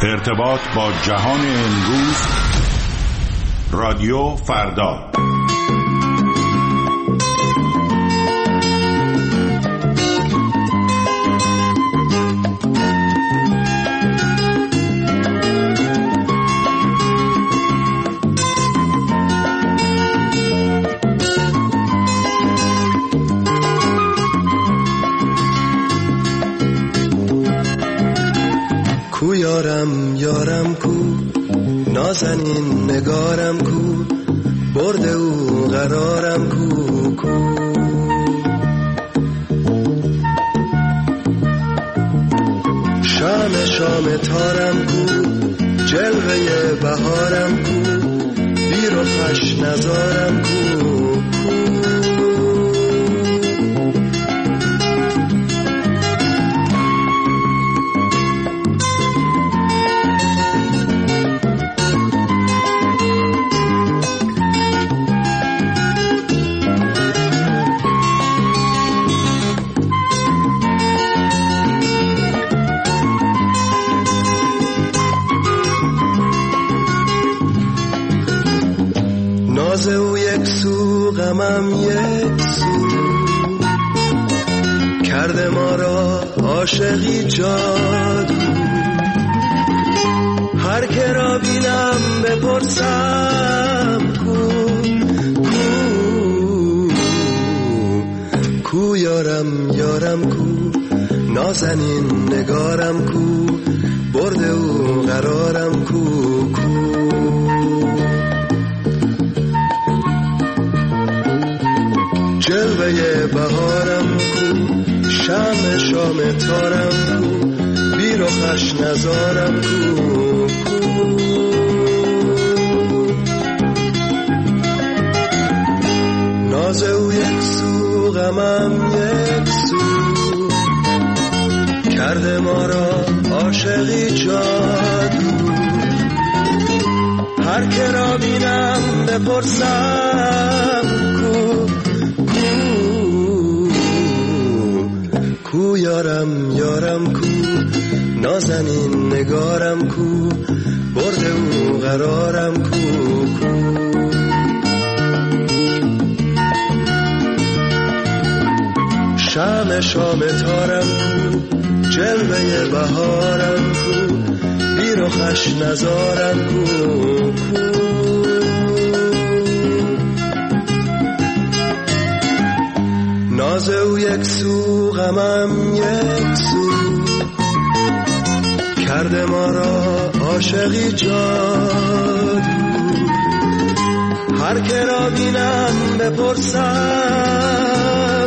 ارتباط با جهان امروز، رادیو فردا. کو یارم کو نازنین نگارم کو برده او قرارم کو شام تارم کو جلوه بهارم کو بیر و خوش نزارم کو ناز او یک سو غمم یک سو کرده ما را عاشقی جادو هر که را بینم بپرسم کو یارم کو نازنین نگارم کو برده او قرارم کو جلوه بهارم کو شام تارم کو بیر و خوش نزارم کو ناز او یک سو غمم یک سو کرده ما را عاشقی جادو هر که را بینم بپرسم کو یارم کو نازنین نگارم کو برده او قرارم کو شام تارم کو جلوه بهارم کو بیر و خوش نزارم کو ناز او یک سو غمم یک سو کرده ما را عاشقی جادو هر که را بینم بپرسم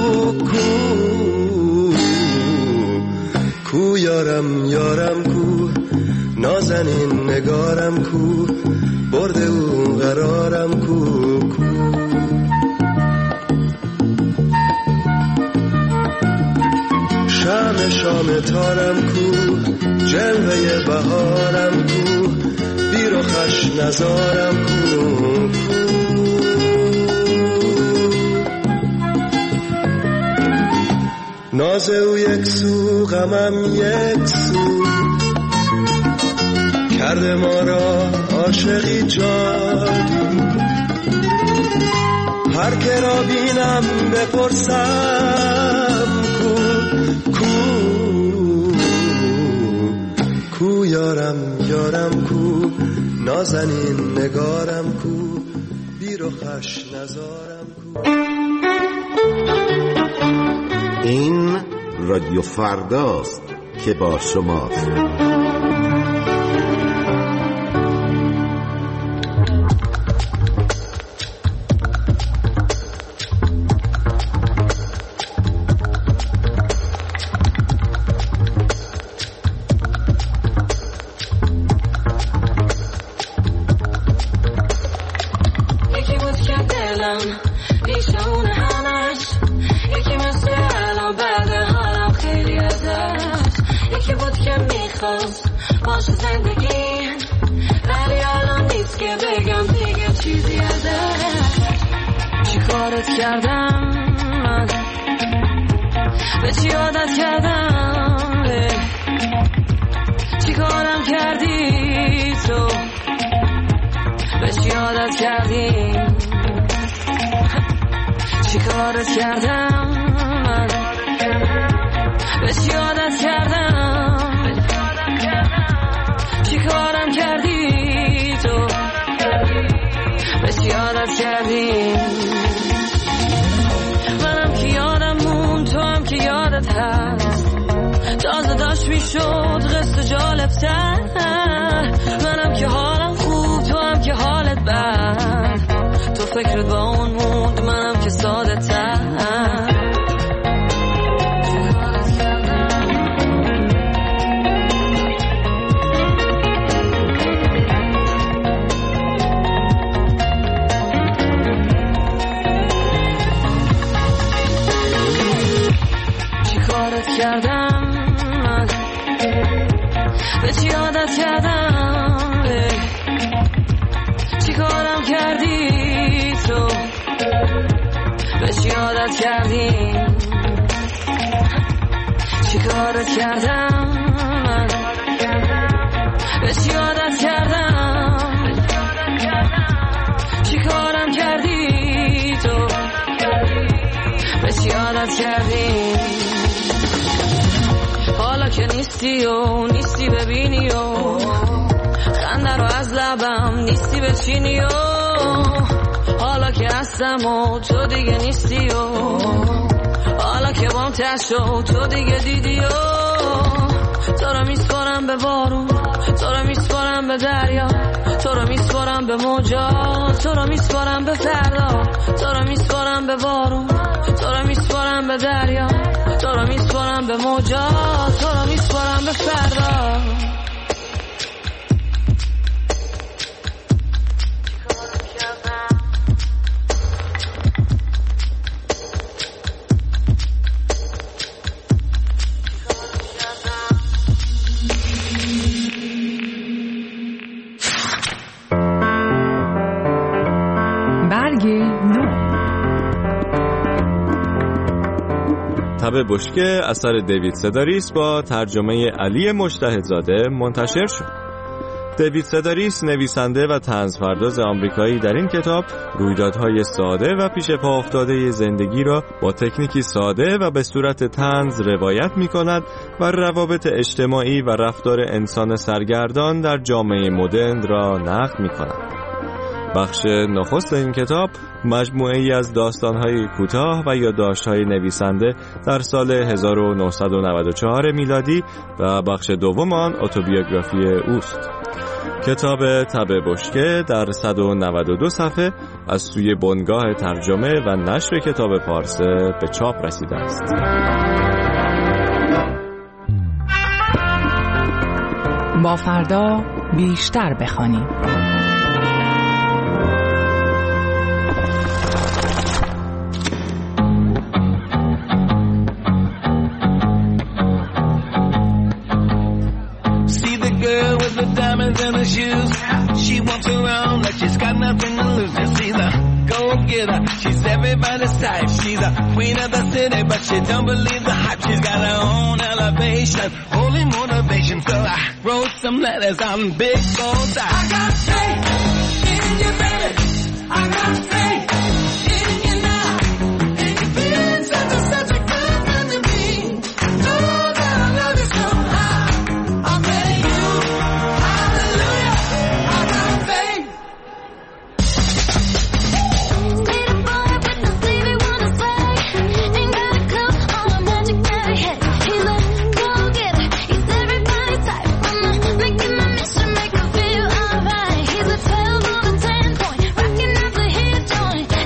کو یارم کو نازنین نگارم کو برده او قرارم کو شام تارم کو جلوه بهارم کو بیر و خوش نزارم کو ناز او یک سو غمم یک سو کرده ما را عاشقی جادو هر که را بینم بپرسم کو یارم کو نازنین نگارم کو بیر و خوش نزارم کو. این رادیو فرداست که با شماست. باشه زندگی ولی الان نیست که بگم دیگه چیزی ازش. چی کارت کردم من، به چی عادت کردم، چی کارم کردم کارت کردی؟ چی کارت کردم من؟ به چی عادت کردم؟ چی کارم کردی تو؟ به چی عادت کردی؟ منم که یادم مون، تو هم که یادت هست، تازه داشت میشد قصه جالب‌تر. منم که حالم خوب، تو هم که حالت بد، تو فکرت با اون موند، منم که ساده تر. چی کارت کردم من؟ به چی عادت کردم؟ چی کارم کردی تو؟ به چی عادت کردی؟ چی کارت کردم من؟ به چی عادت کردم؟ چی کارم کردی تو؟ به چی عادت کردی؟ حالا که نیستی و نیستی ببینی و خنده رو از لبم نیستی بچینی و حالا که هستم و تو دیگه نیستی و حالا که بام تشت و تو دیگه دیدی و تو رو میسپارم به بارون، تو رو میسپارم به دریا، تو رو میسپارم به موجا، تو رو میسپارم به فردا، تو رو میسپارم به بارون، تو رو میسپارم به دریا، تو رو میسپارم به موجا، تو رو میسپارم به فردا. تب بشکه اثر دیوید سداریس با ترجمه علی مجتهدزاده منتشر شد. دیوید سداریس نویسنده و طنزپرداز آمریکایی در این کتاب رویدادهای ساده و پیش پا افتاده زندگی را با تکنیکی ساده و به صورت طنز روایت می‌کند و روابط اجتماعی و رفتار انسان سرگردان در جامعه مدرن را نقد می‌کند. بخش نخست این کتاب مجموعه‌ای از داستان‌های کوتاه و یادداشت‌های نویسنده در سال 1994 میلادی و بخش دوم آن اتوبیوگرافی اوست. کتاب تب بشکه در 192 صفحه از سوی بنگاه ترجمه و نشر کتاب پارسه به چاپ رسیده است. با فردا بیشتر بخوانیم. In her shoes, she walks around like she's got nothing to lose. Just see the go-getter, she's everybody's type. She's a queen of the city, but she don't believe the hype. She's got her own elevation, holy motivation. So I wrote some letters on big gold eyes. I got faith in you, baby. I got faith in you now. And you've been such a good friend to me. Know that I love you somehow. I'll tell you. Make her feel alright. He's a 12 on a 10 point, rocking out the hip joint.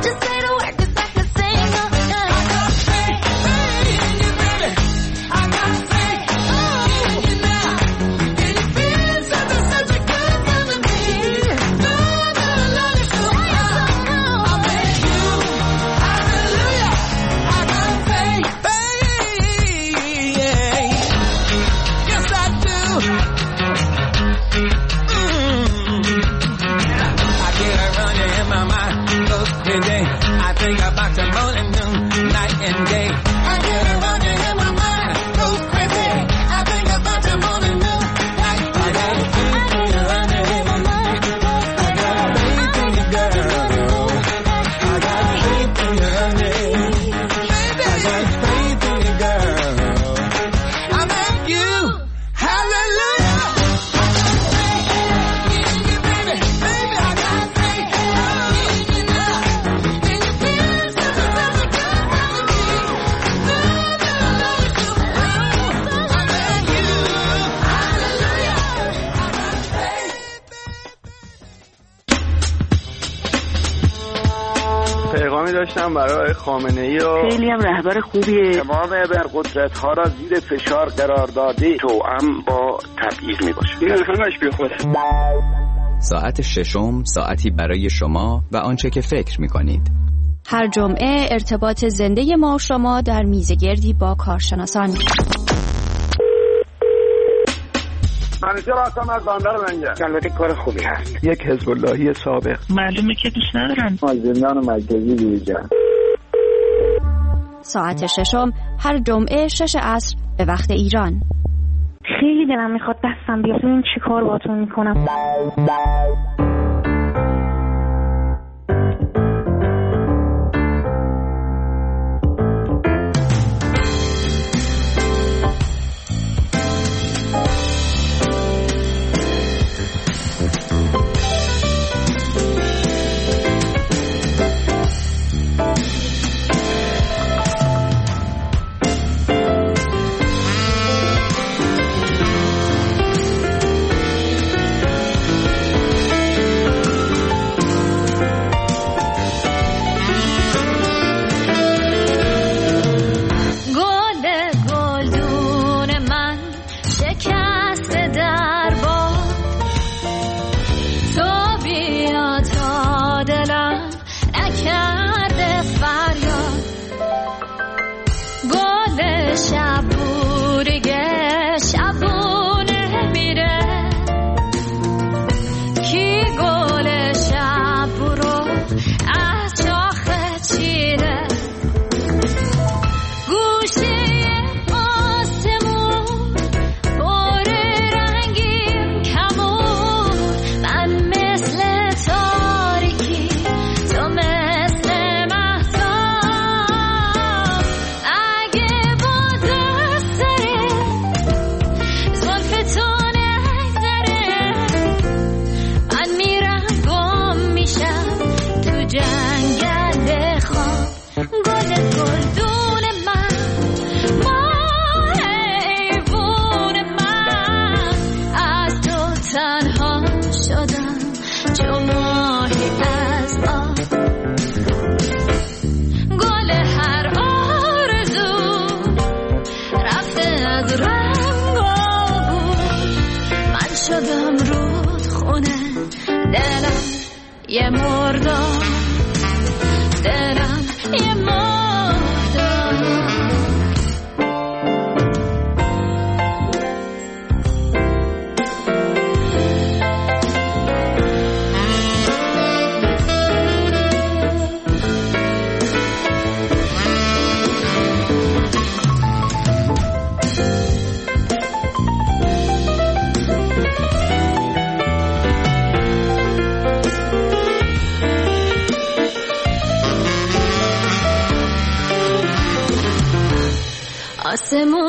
پیغامی داشتم برای خامنه‌ای و خیلی هم رهبر خوبیه. امام ابرقدرت‌ها را زیر فشار قرار داده توأم با تبعیض میباشه. این همش بیخوده. ساعت ششم ساعتی برای شما و آنچه که فکر میکنید. هر جمعه ارتباط زنده ما و شما در میزگردی با کارشناسان. منیجر هستم از بندر منجر. البته کار خوبی هست. یک حزب اللهی سابق. معلومه که دوست ندارم. زندان مرکزی دیجا. ساعت ششم هر جمعه 6 عصر به وقت ایران. خیلی دلم میخواد دستم بیاد. ببین چی کار باهاتون میکنم. یه مردم دلم یه مردم. آسمون